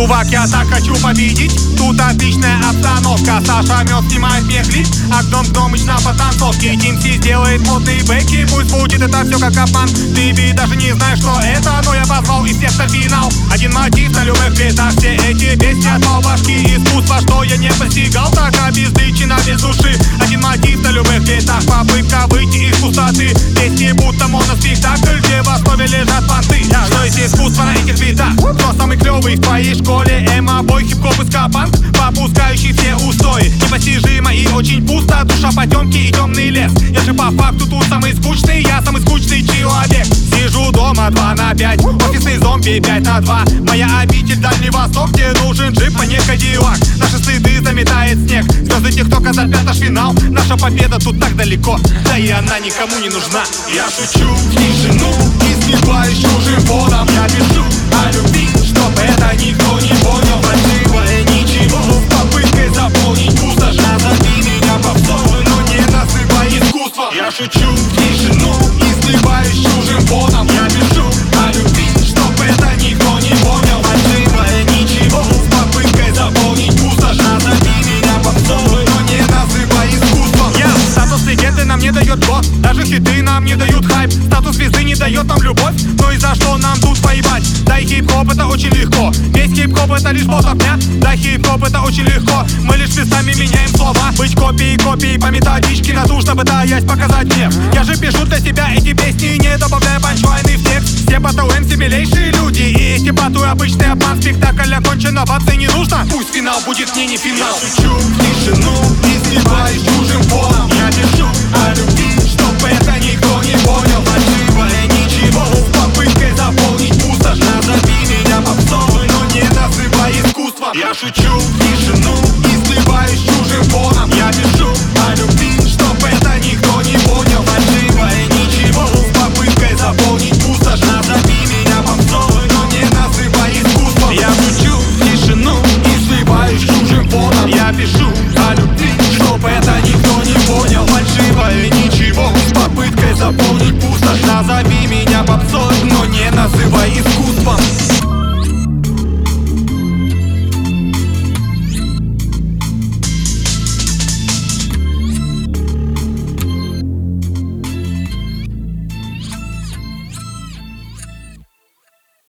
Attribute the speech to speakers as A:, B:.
A: чувак, я так хочу победить. Тут отличная обстановка. Саша Мёд снимает мне клип, а Гном Гномыч на потанцовке. Тимси сделает модные бэки. Пусть будет это все как обман. Ты ведь даже не знаешь, что это, но я позвал из всех финал. Один мотив на любых битах. Все эти песни от башки. Искусство, что я не постигал, так обездвижена без души. Один мотив на любых битах. Попытка выйти из пустоты. Песни будто моноспектакль, где в основе лежат понты. Что есть искусство на этих битах? Кто самый клевый в твоей школе? Эмо-бой, хип-хоп и ска-панк, попускающий все устои. Непостижимо и очень пусто. Душа потемки и темный лес. Я же по факту тут самый скучный. Я самый скучный человек. Сижу дома 2 на 5. Офисный зомби 5 на 2. Моя обитель Дальний Восток, где нужен джип, а не кадиллак. Наши стыды заметает снег. Звезды тиктока запят наш финал. Наша победа тут так далеко, да и она никому не нужна. Я шучу в тишину и сливаюсь чужим фоном. Я пишу о любви, чтоб это никто не понял. Фальшивое ничего с попыткой заполнить пустошь. Назови меня попсовым, но не называй искусство. Я шучу в тишину и сливаюсь чужим фоном. Я пишу о любви, чтоб это никто не понял. Фальшивое ничего с попыткой заполнить пустошь. Назови меня попсовым, но не называй искусством. Статус легенды нам не дает год, даже хиты нам не дают хайп. Статус звезды не дает нам любовь, но и за что нам тут воевать? Да и хип-хоп это очень легко, весь хип-хоп это лишь способ дня. Да хип-хоп это очень легко, мы лишь местами меняем слова. Быть копией по методичке натужно пытаясь показать мне. Я же пишу для себя эти песни, не добавляя панчлайны в текст. Все батл MC милейшие люди, и эти батлы обычный обман. Спектакль окончен, новаций не нужно, пусть финал будет мне не финал. Я шучу в тишину и сливаюсь чужим фоном. Я пишу о любви, чтоб это никто не понял. Фальшивое ничего с попыткой заполнить пустошь. Назови меня попсовым, но не называй искусство. Я шучу в тишину